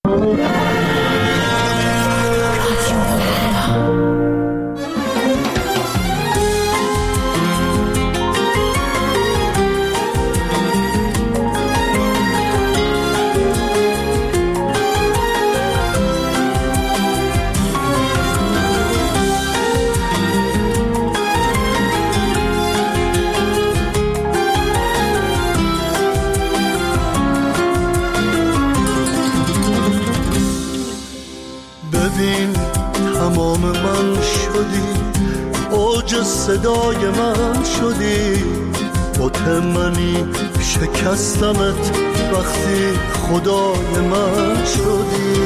تمام من شدی، اوج صدای من شدی، بت منی شکستمت وقتی خدای من شدی.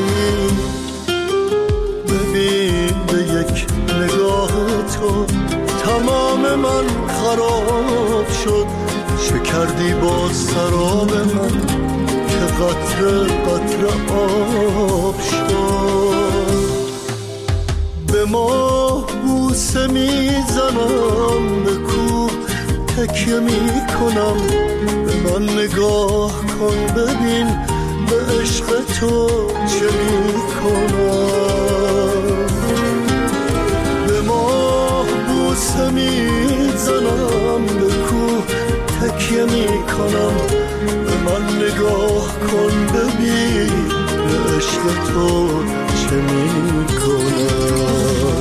ببین به یک نگاه تو تمام من خراب شد، چه کردی با سراب من که قطره قطره آب شد. به ماه بوسه میزنم، به کوه تکیه میکنم، به من نگاه کن ببین به عشق تو چه میکنم. به ماه بوسه میزنم، به کوه تکیه میکنم، به من نگاه کن ببین به عشق تو چه میکنم.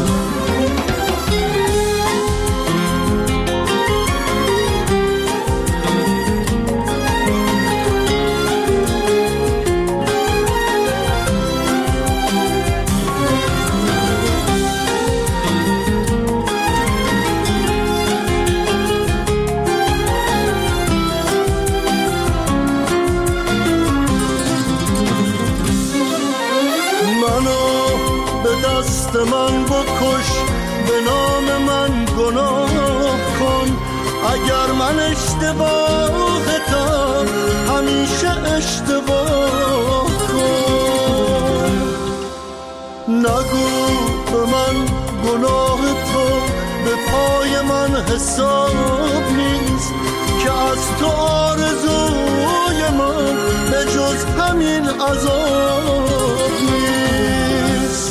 من بکش، به نام من گناه کن، اگر من اشتباهتم همیشه اشتباه کن. نگو به من گناه تو به پای من حساب نیست، که از تو آرزوی من به جز همین عذاب نیست.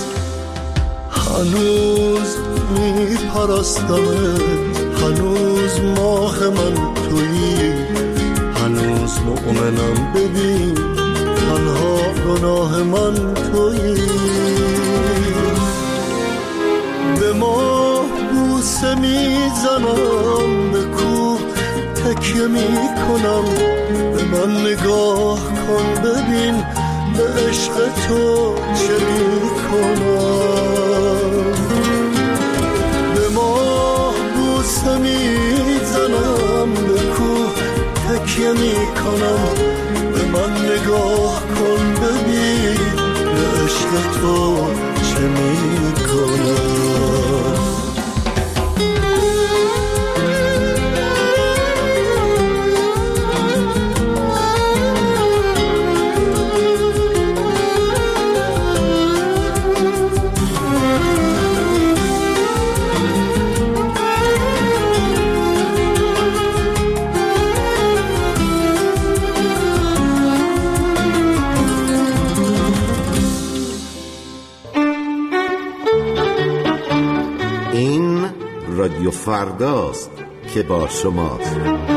هنوز میپرستمت، هنوز ماه من تویی، هنوز مؤمنم ببین تنها گناه من تویی. به ماه بوسه میزنم، به کوه تکیه میکنم، به من نگاه کن ببین به عشق تو چه میکنم. به ماه بوسه میزنم، به کوه تکیه میکنم، به من نگاه کن ببین به عشق تو چه میکنم. رادیو فرداست که با شماست.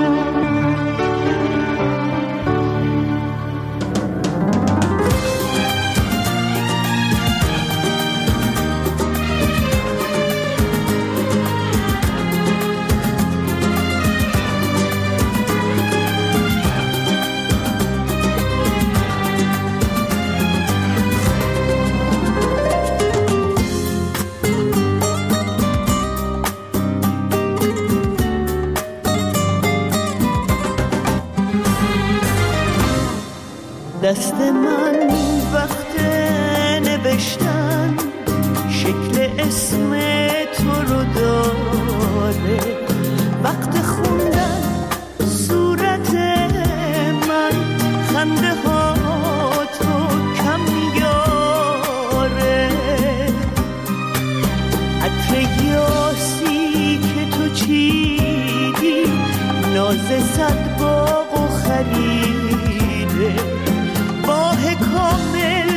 دست من وقت نوشتن شکل اسم تو رو داره، وقت خوندن صورت من خنده ها تو کم میاره. عطر یاسی که تو چیدی ناز صد باغ و خریده، کامل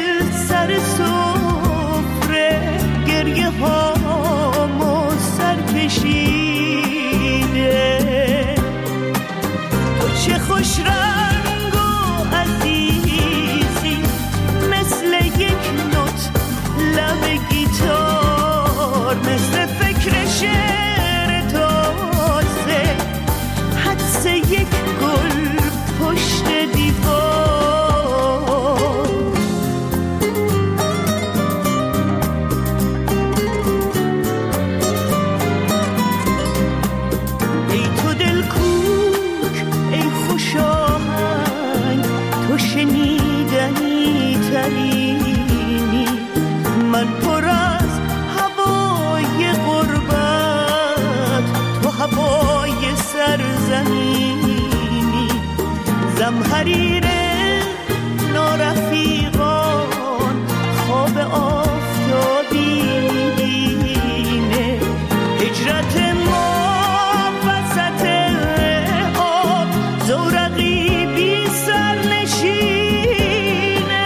حریر نارفیقان خواب آفتابی بینه هجرت ما وسط آب زورقی بی سرنشینه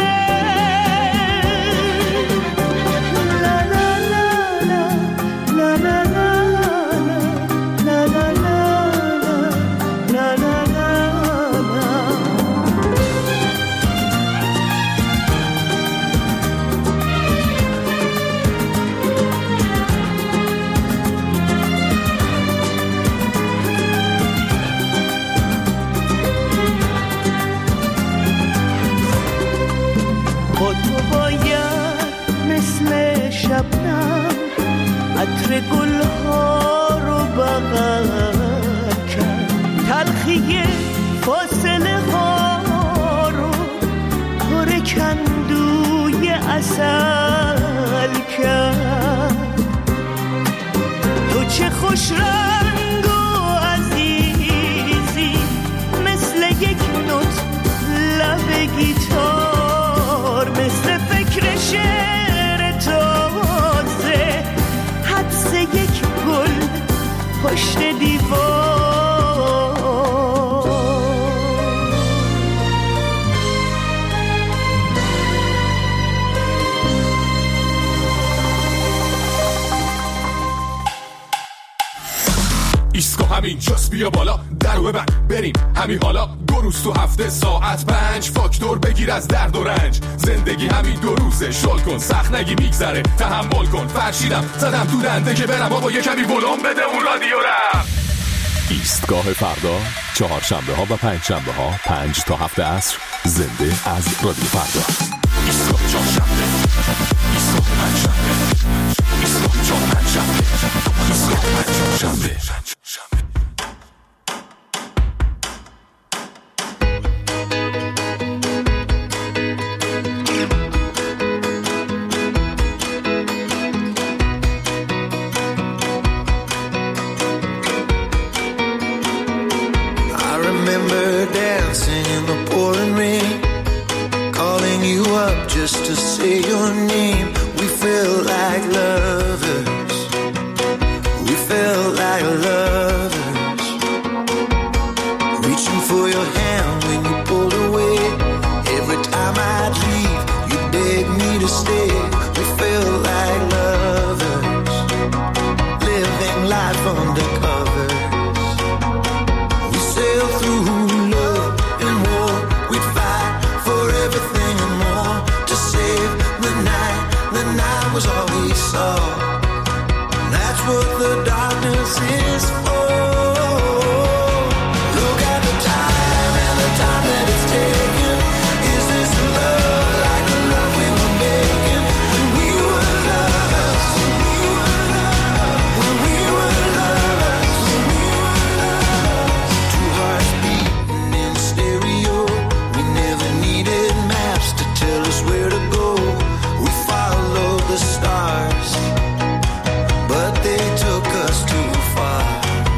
لا لا لا لا لا لا لا لا لا لا لا. با تو باید مثل شبنم عطر گلها رو بغل کرد تلخی فاصله ها رو پر کندوی عسل کرد تو چه خوش رنگ و عزیزی مثل یک نوت لب گیتار مثل فکر شعر تازه حدس یک گل پشت دیوار. ایسکو همین جاست بیا بالا درو ببند بریم همین حالا 2 روز تو هفته ساعت 5 فاکتور بگیر از درد و رنج زندگی همین 2 روزه شل کن سخت نگی میگذره تحمل کن فرشیدم زدم تو دنده که برم آقا یه کمی ولوم بده اون رادیو رم. ایستگاه فردا چهارشنبه ها و پنجشنبه ها 5 تا 7 عصر زنده از رادیو فردا. ایستگاه چهارشنبه ایستگاه پنجشنبه ایستگاه چهارشنبه ایستگاه پنجشنبه. Just to say your name, we felt like lovers. We felt like lovers. Reaching for your hand when you pulled away. Every time I'd leave, you begged me to stay. We felt like lovers, living life undercover. We sailed through love and war. We'd fight for everything and more. The night was all we saw. That's what the darkness is for. Look at the time and the time that it's taken. Is this love like the love we were making? When we were lovers. When we were lovers. Two hearts beating in stereo. We never needed maps to tell us where to go. The stars, but they took us too far.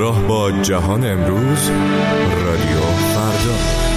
همراه با جهان امروز، رادیو فردا.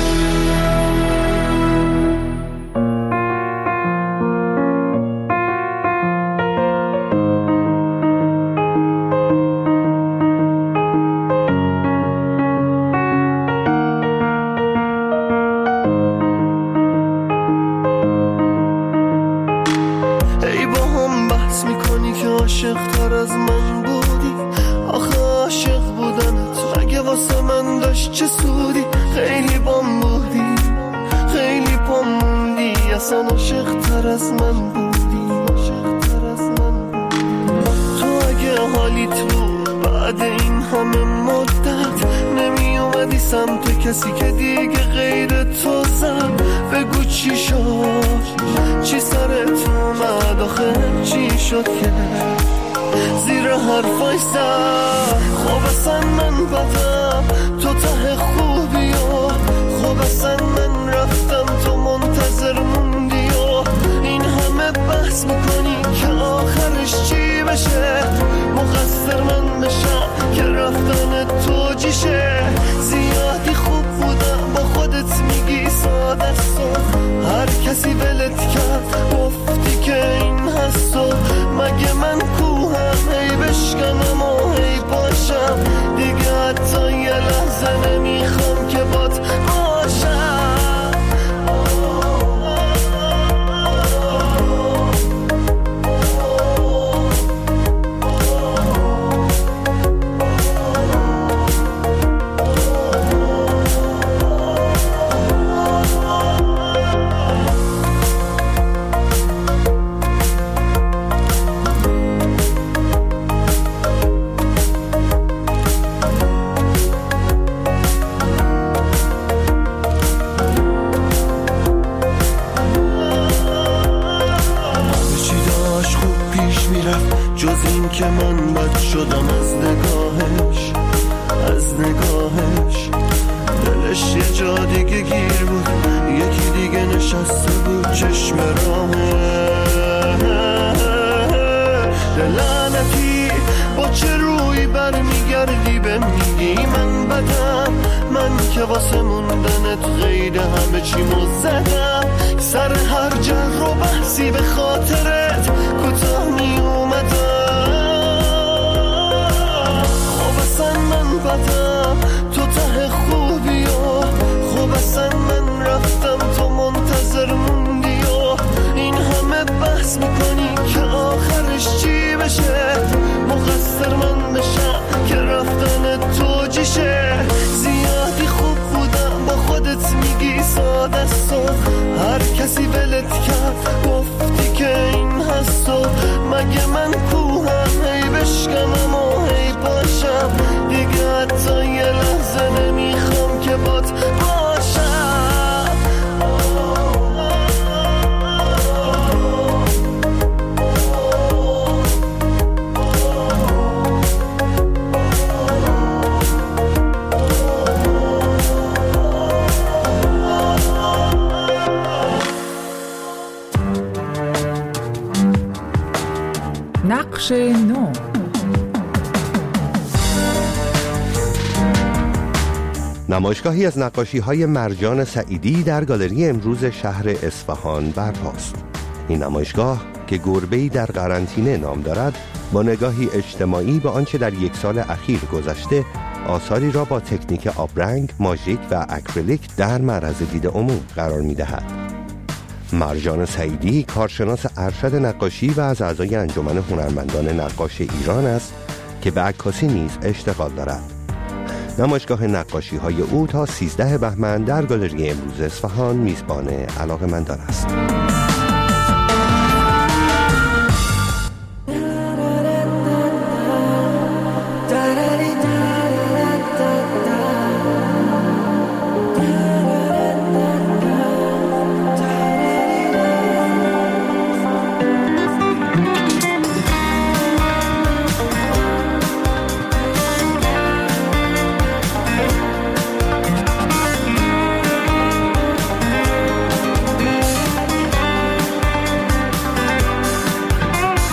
ای با هم بحث میکنی که عاشق تر از من بودی، آخه عاشق بودنت مگه واسه من داشت چه سودی؟ خیلی بام بودی، خیلی پام موندی، اصلا عاشق تر از من بودی، عاشق تر از من بودی. تو اگه حالیت بود بعد این همه مدت نمی اومدی سمت کسی که دیگه غیر تو زد، بگو چی شد، چی سرت اومد، آخه چی شد که زیر حرفای زد؟ خب اصلا من بدم تو ته خوبی و خب اصلا من رفتم تو منتظر موندی و این همه بحث میکنی که آخرش چی بشه؟ مقصر من بشم که رفتن تو جیشه؟ زیادی خوب بودم با خودت میگی ساده است، هر کسی ولت کرد گفتی که این هست و مگه من کوهم ای بشکنم و ای باشم دیگه حتی یه لحظه نمیخوام که بات باشم. جز این که من بد شدم از نگاهش دلش یه جا دیگه گیر بود، یکی دیگه نشسته بود چشم راهه. لعنتی با چه روی برمیگردی به میگی من بدم، من که واسه موندنت غیر همه چی مزدم، سر هر جر و بحثی به خاطرت کوتاه می اومدم. خب اصلا من بدم تو ته خوبی و خب اصلا من رفتم تو منتظر موندی و این همه بحث میکنی که آخرش چی بشه؟ مقصر من بشم که رفتن تو جیشه؟ زیادی خوب بودم با خودت میگی ساده است، هر کسی ولت کرد گفتی که این هست و مگه من کوهم ای بشکنم و ای باشم دیگه حتی یه لحظه نمیخوام که بات باشم. نقش نو. نمایشگاهی از نقاشی‌های مرجان سعیدی در گالری امروز شهر اصفهان برپاست. این نمایشگاه که گربه‌ای در قرنطینه نام دارد، با نگاهی اجتماعی به آنچه در یک سال اخیر گذشته، آثاری را با تکنیک آبرنگ، ماژیک و اکریلیک در معرض دید عموم قرار می‌دهد. مرجان سعیدی کارشناس ارشد نقاشی و از اعضای انجمن هنرمندان نقاش ایران است که به عکاسی نیز اشتغال دارد. نمایشگاه نقاشی‌های او تا 13 بهمن در گالری امروز اصفهان میزبان علاقه‌مندان است.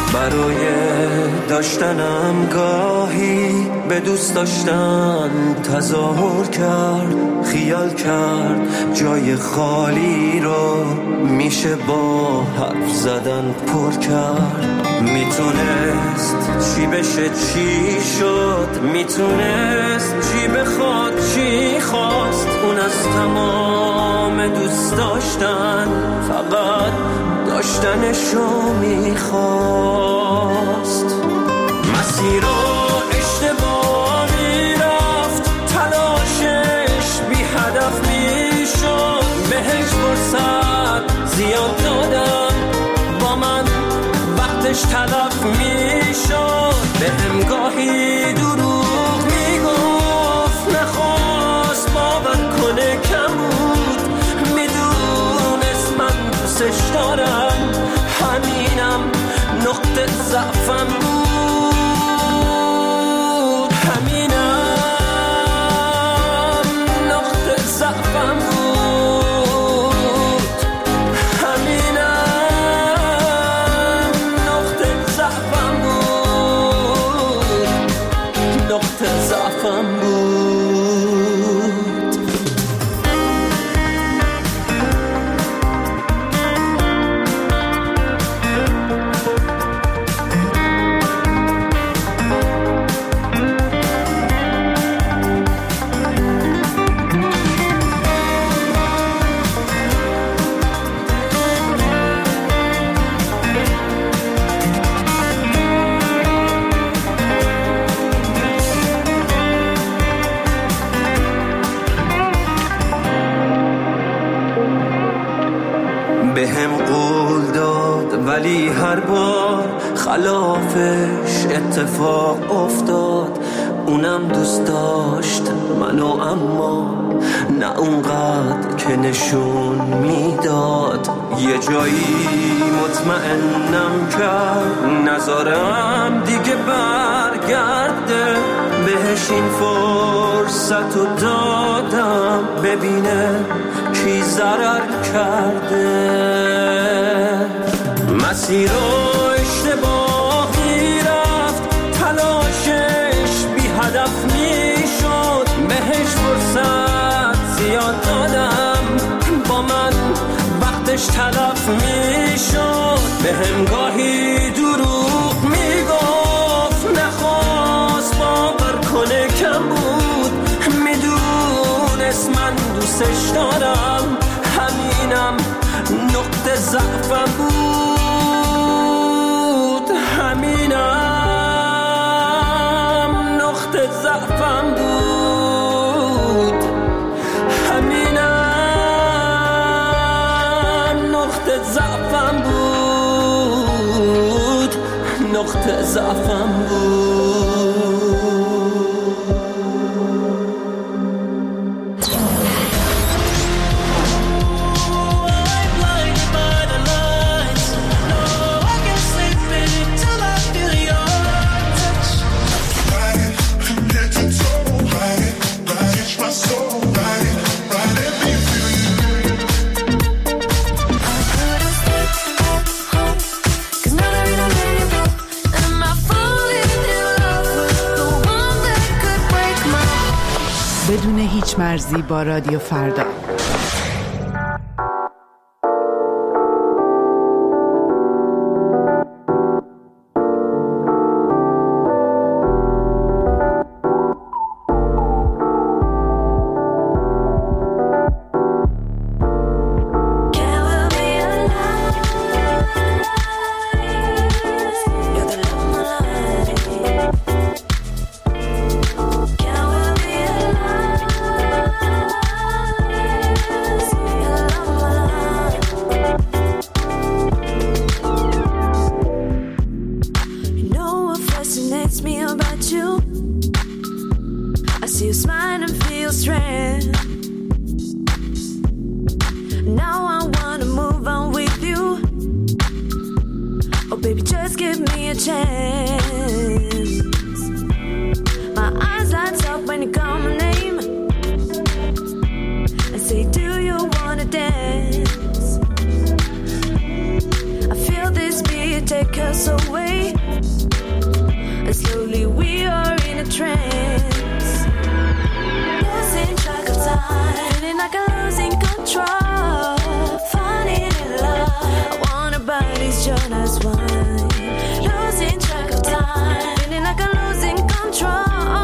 برای داشتنم گاهی به دوست داشتن تظاهر کرد، خیال کرد جای خالی رو میشه با حرف زدن پر کرد. میتونست چی بشه چی شد، میتونست چی بخواد چی خواست. اون از تمام دوست داشتن فقط داشتنشو میخواست. مسیر رو اشتباه میرفت، تلاشش بی هدف میشد. بهش فرصت زیاد دادم، با من وقتش تلف میشد. بهم گاهی دروغ میگفت، نخواست باور کنه کم بود. میدونست من دوستش دارم، همینم نقطه ضعفم بود. همینم نقطه ضعفم بود. همینم نقطه ضعفم بود. نقطه ضعفم بود. بهم قول داد ولی هر بار خلافش اتفاق افتاد. اونم دوست داشت منو، اما نه اونقدر که نشون میداد. یه جایی مطمئنم کرد نذارم دیگه برگرده. بهش این فرصت رو دادم ببینه کی ضرر کرده. مسیر رو اشتباهی رفت، تلاشش بی هدف میشد. بهش فرصت زیاد دادم، با من وقتش تلف میشد. بهم گاهی دروغ میگفت، نخواست باور کنه کم بود. میدونست من دوستش دارم، همینم نقطه ضعفم بود. همینم نقطه ضعفم بود. همینم نقطه ضعفم بود. نقطه ضعفم بود. بدون هیچ مرزی با رادیو فردا. take us away, and slowly we are in a trance, losing track of time, feeling like I'm losing control, falling in love. I wanna buy these Jonas wine, losing track of time, feeling like I'm losing control.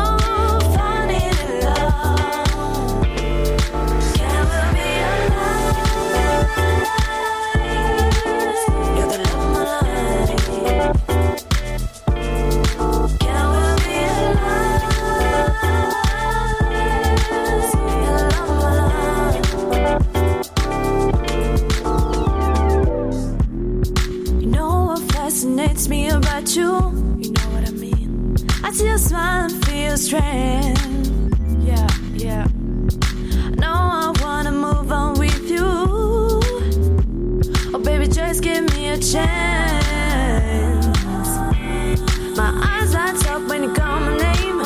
Fascinates me about you, you know what I mean. I see your smile and feel strange. Yeah, yeah. No, I wanna move on with you. Oh, baby, just give me a chance. My eyes light up when you call my name.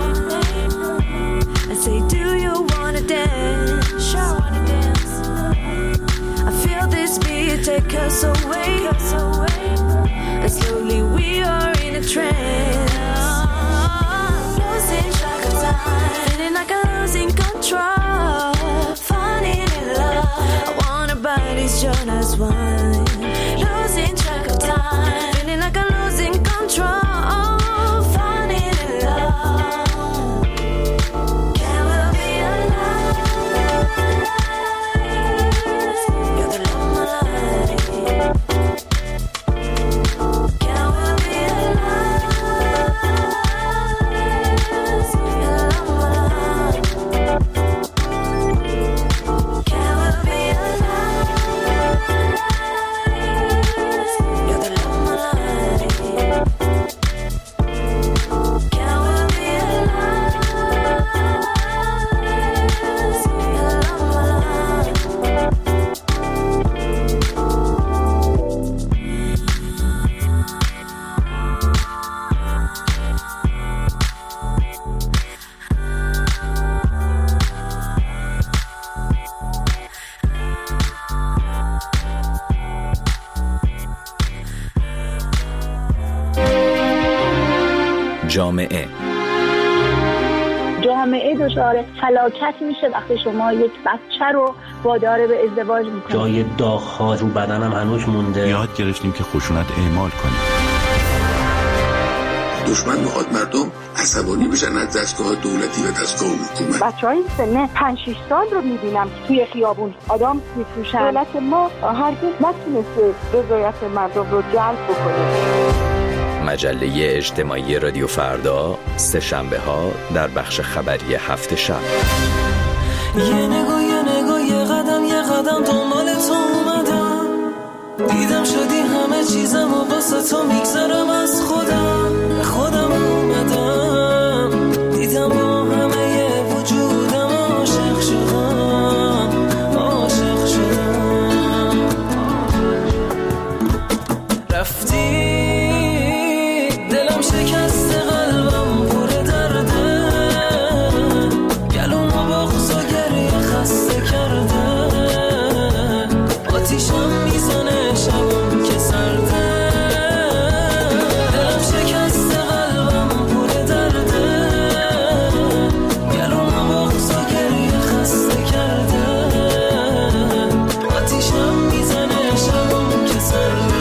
I say, do you wanna dance? Sure, I wanna dance. I feel this beat take us away. And slowly we are in a trance, losing track of time, feeling like I'm losing control, falling in love. I wanna buy these Jonas wine, losing track of time, feeling like I'm losing control, falling in love. Can we be alive? You're the love of my life. جامعه دچار فلاکت میشه وقتی شما یک بچه رو وادار به ازدواج میکنید. جای داغ‌ها رو بدنم هنوز مونده. یاد گرفتیم که خشونت اعمال کنیم. دشمن میخواد مردم عصبانی بشن از دستگاه دولتی و دستگاه حکومت. بچهای سن 5-6 سال رو میبینم که توی خیابون آدم میفروشن. دولت ما هرگز نتونسته رضایت مردم رو جلب بکنه. مجله اجتماعی رادیو فردا، سه شنبه ها در بخش خبری هفت شب. یه نگاه یه قدم دنبال تو اومدم، دیدم شدی همه چیزم و واسه تو میگذرم از خودم اومدم، دیدم با همه وجودم عاشق شدم. رفتی دلم شکست قلبم پر درده، گلومو بغض و گریه خسته کرده، آتیشم میزنه شبم که سرده، دلم شکست قلبم پر درده، گلومو بغض و گریه خسته کرده، آتیشم میزنه شبم که سرده.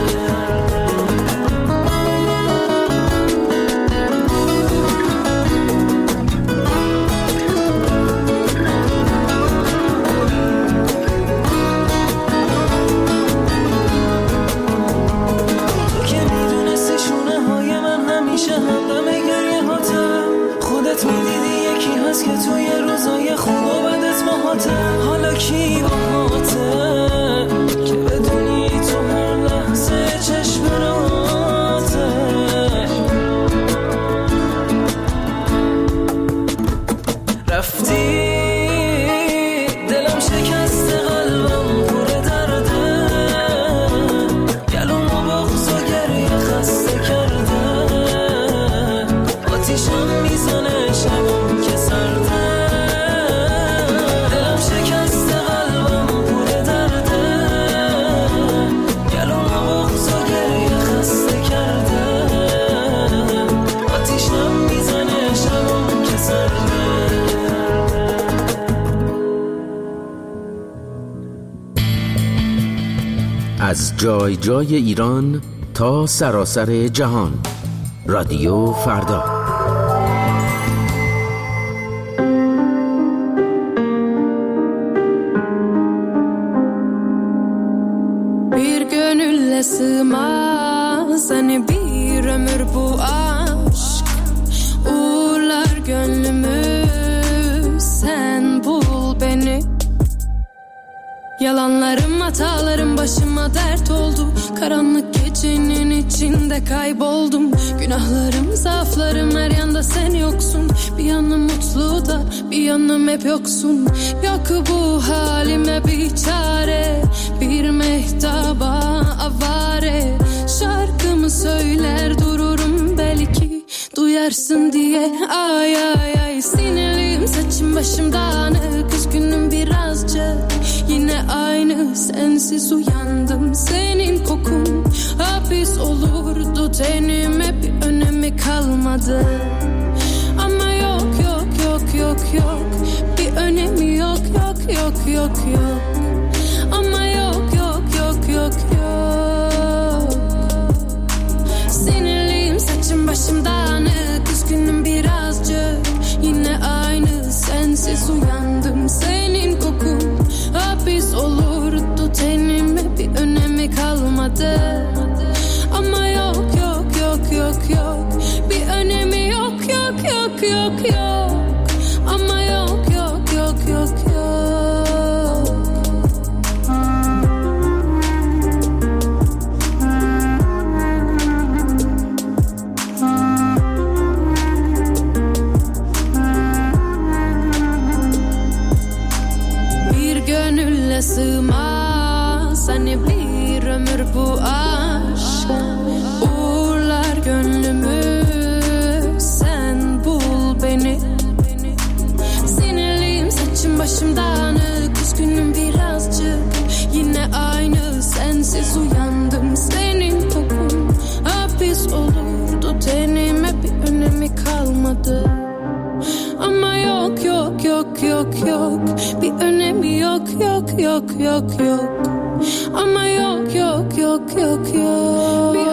میدیدی یکی هست که توی روزای خوب و بدت باهاته، حالا کی باهاته که بدونی تو هر لحظه چشم راته. رفتی دلم شکست قلبم پر درده، گلومو بغض و گریه خسته کرده، آتیشم میزنه شبم که سرده، دلم شکست قلبم جای جای ایران تا سراسر جهان. رادیو فردا. Bir gönülle sığmaz hani bir ömür bu aşk. Uğurlar gönlümü, sen bul beni. Yalanlarım, hatalarım başıma dert oldu. Karanlık gecenin içinde kayboldum. Günahlarım, zaaflarım, her yanda sen yoksun. Bir yanım mutlu da bir yanım hep yoksun. Yok bu halime bir çare, bir mehtaba avare. Şarkımı söyler dururum belki duyarsın diye. Ay ay ay, sinirliyim, saçım başım dağınık, üzgünüm birazcık. Yine aynı, sensiz uyandım, senin kokun hapis olurdu tenime, bir önemi kalmadı. Ama yok yok yok yok yok, bir önemi yok yok yok yok yok. Ama yok yok yok yok yok. Sinirliyim, saçım başım dağınık, üzgünüm birazcık. Yine aynı, sensiz uyandım, senin kokun hapis olurdu tenime, bir önemi kalmadı. Ama yok yok yok yok yok, bir önemi yok yok yok yok yok. Ama yok yok yok yok yok. Gönülle sığmaz hani bir ömür bu aşk. Uğurlar gönlümü, sen bul beni. Sinirliyim, saçım başım dağınık, üzgünüm birazcık. Yine aynı, sensiz uyandım, senin kokun hapis olurdu tenime, bir önemi kalmadı. Ama yok yok yok yok yok, bir önemi yok yok yok yok yok. Ama yok yok yok yok yok, bir